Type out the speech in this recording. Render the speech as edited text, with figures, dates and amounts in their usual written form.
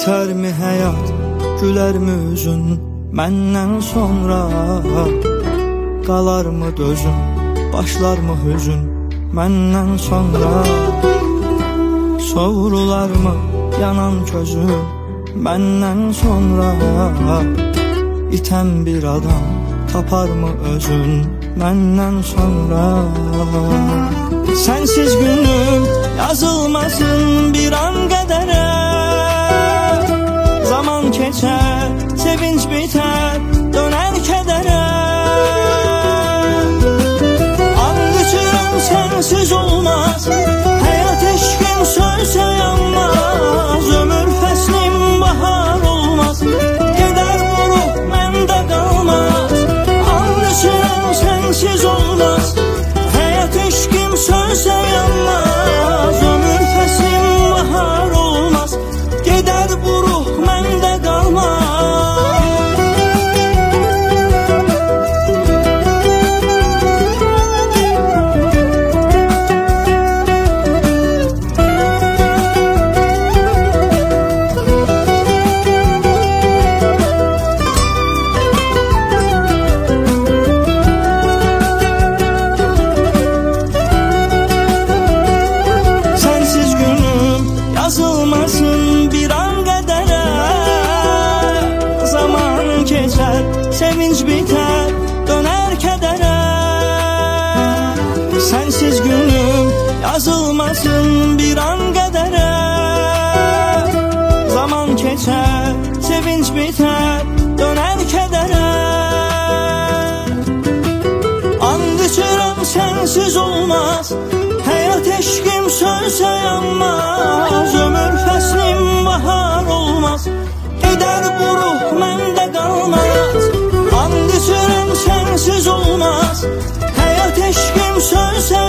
Biter mi hayat, güler mi üzün menden sonra? Qalar mı dözüm, başlar mı hüzün menden sonra? Savrular mı yanan közüm menden sonra? İten bir adam tapar mı özün menden sonra? Sensiz günüm yazılmasın bir an qədərə. Zaman keçer, sevinç biter, döner kedere. And içirəm sensiz olmaz, hayat eşkim sözse yanmaz. Ömür feslim bahar olmaz, gider bu ruh mende kalmaz. And içirəm sensiz olmaz, hayat eşkim sözse yanmaz. Ömür feslim bahar olmaz, gider bu ruh mende kalmaz. Sensiz günüm yazılmasın bir an qədərə. Zaman keçer, sevinç biter, döner kedere. Sensiz günüm yazılmasın bir an qədərə. Zaman keçer, sevinç biter, döner kedere. And içirəm sensiz olmaz, hayat eşkim sözse yanmaz. Ömür feslim bahar olmaz, gider bu ruh mende kalmaz. And içirəm sensiz olmaz, hayat eşkim sözse